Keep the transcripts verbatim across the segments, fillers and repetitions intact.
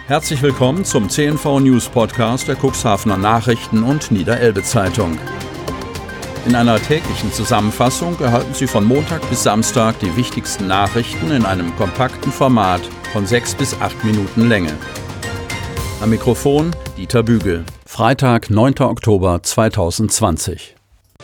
Herzlich willkommen zum C N V News Podcast der Cuxhavener Nachrichten und Niederelbe Zeitung. In einer täglichen Zusammenfassung erhalten Sie von Montag bis Samstag die wichtigsten Nachrichten in einem kompakten Format von sechs bis acht Minuten Länge. Am Mikrofon Dieter Bügel. Freitag, neunter Oktober zweitausendzwanzig.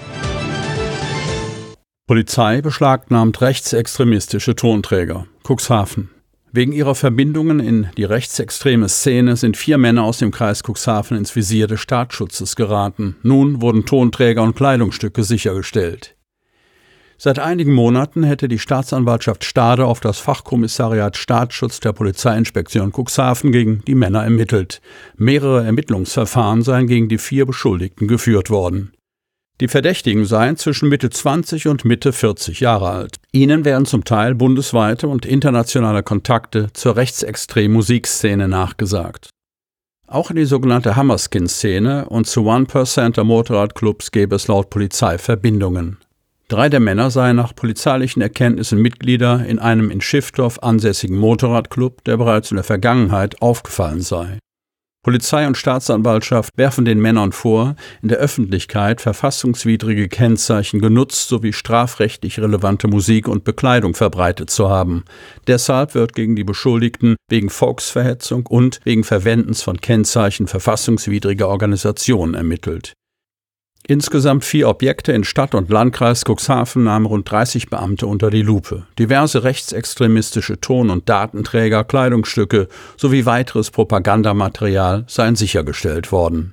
Polizei beschlagnahmt rechtsextremistische Tonträger. Cuxhaven. Wegen ihrer Verbindungen in die rechtsextreme Szene sind vier Männer aus dem Kreis Cuxhaven ins Visier des Staatsschutzes geraten. Nun wurden Tonträger und Kleidungsstücke sichergestellt. Seit einigen Monaten hätte die Staatsanwaltschaft Stade auf das Fachkommissariat Staatsschutz der Polizeiinspektion Cuxhaven gegen die Männer ermittelt. Mehrere Ermittlungsverfahren seien gegen die vier Beschuldigten geführt worden. Die Verdächtigen seien zwischen Mitte zwanzig und Mitte vierzig Jahre alt. Ihnen werden zum Teil bundesweite und internationale Kontakte zur rechtsextremen Musikszene nachgesagt. Auch in die sogenannte Hammerskin-Szene und zu One Percenter Motorradclubs gäbe es laut Polizei Verbindungen. Drei der Männer seien nach polizeilichen Erkenntnissen Mitglieder in einem in Schiffdorf ansässigen Motorradclub, der bereits in der Vergangenheit aufgefallen sei. Polizei und Staatsanwaltschaft werfen den Männern vor, in der Öffentlichkeit verfassungswidrige Kennzeichen genutzt sowie strafrechtlich relevante Musik und Bekleidung verbreitet zu haben. Deshalb wird gegen die Beschuldigten wegen Volksverhetzung und wegen Verwendens von Kennzeichen verfassungswidriger Organisationen ermittelt. Insgesamt vier Objekte in Stadt und Landkreis Cuxhaven nahmen rund dreißig Beamte unter die Lupe. Diverse rechtsextremistische Ton- und Datenträger, Kleidungsstücke sowie weiteres Propagandamaterial seien sichergestellt worden.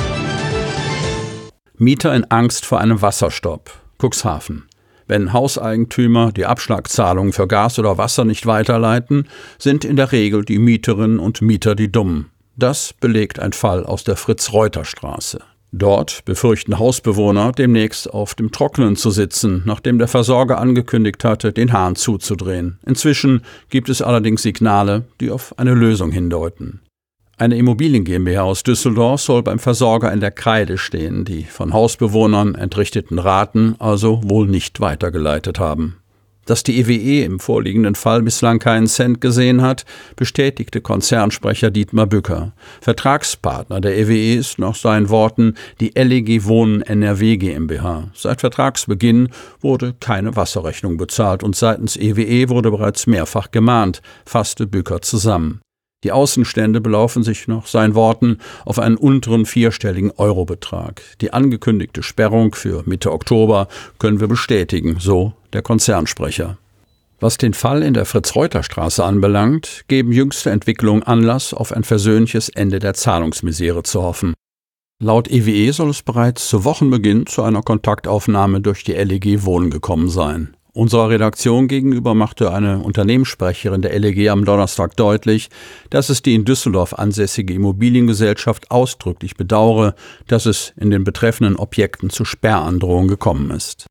Mieter in Angst vor einem Wasserstopp. Cuxhaven. Wenn Hauseigentümer die Abschlagszahlungen für Gas oder Wasser nicht weiterleiten, sind in der Regel die Mieterinnen und Mieter die Dummen. Das belegt ein Fall aus der Fritz-Reuter-Straße. Dort befürchten Hausbewohner, demnächst auf dem Trockenen zu sitzen, nachdem der Versorger angekündigt hatte, den Hahn zuzudrehen. Inzwischen gibt es allerdings Signale, die auf eine Lösung hindeuten. Eine Immobilien GmbH aus Düsseldorf soll beim Versorger in der Kreide stehen, die von Hausbewohnern entrichteten Raten also wohl nicht weitergeleitet haben. Dass die E W E im vorliegenden Fall bislang keinen Cent gesehen hat, bestätigte Konzernsprecher Dietmar Bücker. Vertragspartner der E W E ist nach seinen Worten die L E G Wohnen N R W GmbH. Seit Vertragsbeginn wurde keine Wasserrechnung bezahlt und seitens E W E wurde bereits mehrfach gemahnt, fasste Bücker zusammen. Die Außenstände belaufen sich nach seinen Worten auf einen unteren vierstelligen Eurobetrag. Die angekündigte Sperrung für Mitte Oktober können wir bestätigen, so der Konzernsprecher. Was den Fall in der Fritz-Reuter-Straße anbelangt, geben jüngste Entwicklungen Anlass, auf ein versöhnliches Ende der Zahlungsmisere zu hoffen. Laut E W E soll es bereits zu Wochenbeginn zu einer Kontaktaufnahme durch die L E G Wohnen gekommen sein. Unserer Redaktion gegenüber machte eine Unternehmenssprecherin der L E G am Donnerstag deutlich, dass es die in Düsseldorf ansässige Immobiliengesellschaft ausdrücklich bedauere, dass es in den betreffenden Objekten zu Sperrandrohungen gekommen ist.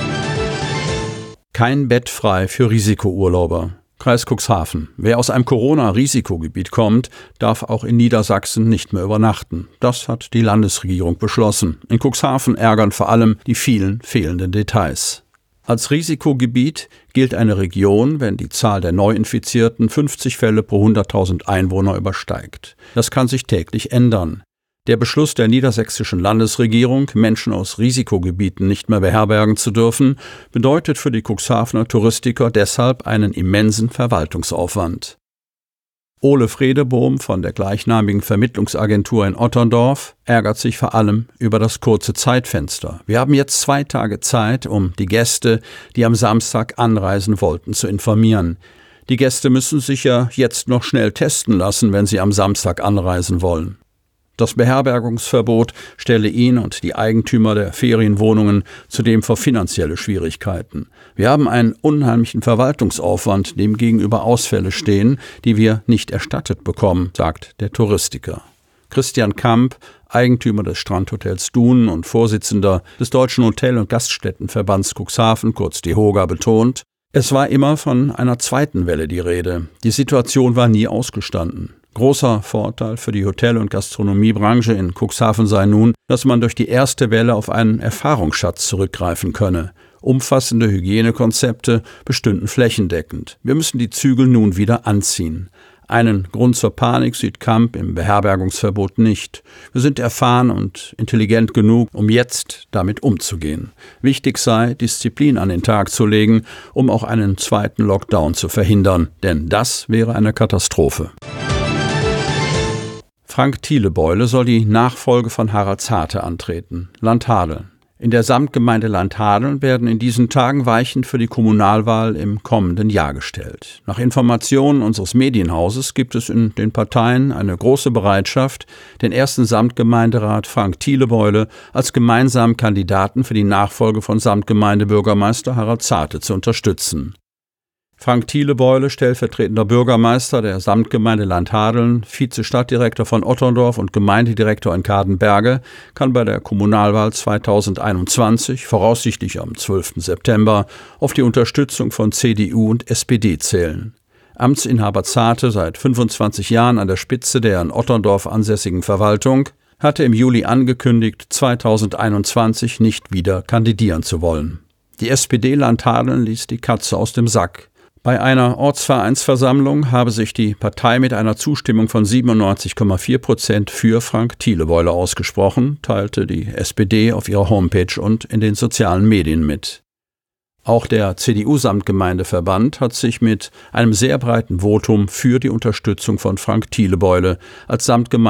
Kein Bett frei für Risikourlauber. Kreis Cuxhaven. Wer aus einem Corona-Risikogebiet kommt, darf auch in Niedersachsen nicht mehr übernachten. Das hat die Landesregierung beschlossen. In Cuxhaven ärgern vor allem die vielen fehlenden Details. Als Risikogebiet gilt eine Region, wenn die Zahl der Neuinfizierten fünfzig Fälle pro hunderttausend Einwohner übersteigt. Das kann sich täglich ändern. Der Beschluss der niedersächsischen Landesregierung, Menschen aus Risikogebieten nicht mehr beherbergen zu dürfen, bedeutet für die Cuxhavener Touristiker deshalb einen immensen Verwaltungsaufwand. Ole Fredebohm von der gleichnamigen Vermittlungsagentur in Otterndorf ärgert sich vor allem über das kurze Zeitfenster. Wir haben jetzt zwei Tage Zeit, um die Gäste, die am Samstag anreisen wollten, zu informieren. Die Gäste müssen sich ja jetzt noch schnell testen lassen, wenn sie am Samstag anreisen wollen. Das Beherbergungsverbot stelle ihn und die Eigentümer der Ferienwohnungen zudem vor finanzielle Schwierigkeiten. Wir haben einen unheimlichen Verwaltungsaufwand, dem gegenüber Ausfälle stehen, die wir nicht erstattet bekommen, sagt der Touristiker. Christian Kamp, Eigentümer des Strandhotels Dunen und Vorsitzender des Deutschen Hotel- und Gaststättenverbands Cuxhaven, kurz DEHOGA, betont: Es war immer von einer zweiten Welle die Rede. Die Situation war nie ausgestanden. Großer Vorteil für die Hotel- und Gastronomiebranche in Cuxhaven sei nun, dass man durch die erste Welle auf einen Erfahrungsschatz zurückgreifen könne. Umfassende Hygienekonzepte bestünden flächendeckend. Wir müssen die Zügel nun wieder anziehen. Einen Grund zur Panik sieht Kamp im Beherbergungsverbot nicht. Wir sind erfahren und intelligent genug, um jetzt damit umzugehen. Wichtig sei, Disziplin an den Tag zu legen, um auch einen zweiten Lockdown zu verhindern. Denn das wäre eine Katastrophe. Frank Thielebeule soll die Nachfolge von Harald Zarte antreten. Landhadeln. In der Samtgemeinde Landhadeln werden in diesen Tagen Weichen für die Kommunalwahl im kommenden Jahr gestellt. Nach Informationen unseres Medienhauses gibt es in den Parteien eine große Bereitschaft, den ersten Samtgemeinderat Frank Thielebeule als gemeinsamen Kandidaten für die Nachfolge von Samtgemeindebürgermeister Harald Zarte zu unterstützen. Frank Thielebeule, stellvertretender Bürgermeister der Samtgemeinde Landhadeln, Vize-Stadtdirektor von Otterndorf und Gemeindedirektor in Kadenberge, kann bei der Kommunalwahl zweitausendeinundzwanzig, voraussichtlich am zwölften September, auf die Unterstützung von C D U und S P D zählen. Amtsinhaber Zarte, seit fünfundzwanzig Jahren an der Spitze der in Otterndorf ansässigen Verwaltung, hatte im Juli angekündigt, zweitausendeinundzwanzig nicht wieder kandidieren zu wollen. Die S P D Landhadeln ließ die Katze aus dem Sack. Bei einer Ortsvereinsversammlung habe sich die Partei mit einer Zustimmung von siebenundneunzig Komma vier Prozent für Frank Thielebeule ausgesprochen, teilte die S P D auf ihrer Homepage und in den sozialen Medien mit. Auch der C D U-Samtgemeindeverband hat sich mit einem sehr breiten Votum für die Unterstützung von Frank Thielebeule als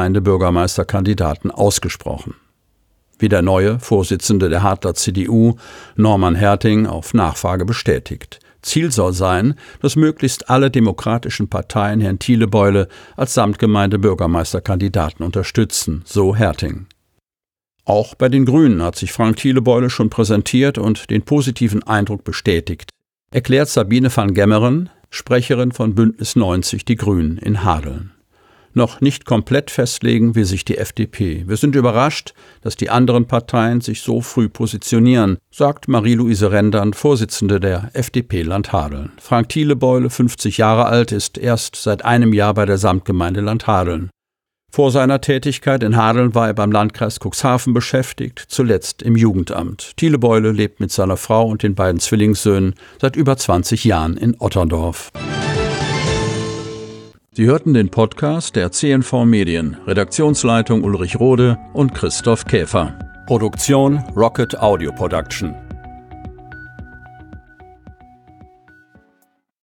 Samtgemeindebürgermeisterkandidaten ausgesprochen. Wie der neue Vorsitzende der Hadler C D U, Norman Herting, auf Nachfrage bestätigt. Ziel soll sein, dass möglichst alle demokratischen Parteien Herrn Thielebeule als Samtgemeindebürgermeisterkandidaten unterstützen, so Herting. Auch bei den Grünen hat sich Frank Thielebeule schon präsentiert und den positiven Eindruck bestätigt, erklärt Sabine van Gemmeren, Sprecherin von Bündnis neunzig Die Grünen in Hadeln. Noch nicht komplett festlegen will sich die F D P. Wir sind überrascht, dass die anderen Parteien sich so früh positionieren, sagt Marie-Louise Rendern, Vorsitzende der F D P Landhadeln. Frank Thielebeule, fünfzig Jahre alt, ist erst seit einem Jahr bei der Samtgemeinde Landhadeln. Vor seiner Tätigkeit in Hadeln war er beim Landkreis Cuxhaven beschäftigt, zuletzt im Jugendamt. Thielebeule lebt mit seiner Frau und den beiden Zwillingssöhnen seit über zwanzig Jahren in Otterndorf. Sie hörten den Podcast der C N V Medien, Redaktionsleitung Ulrich Rode und Christoph Käfer. Produktion Rocket Audio Production.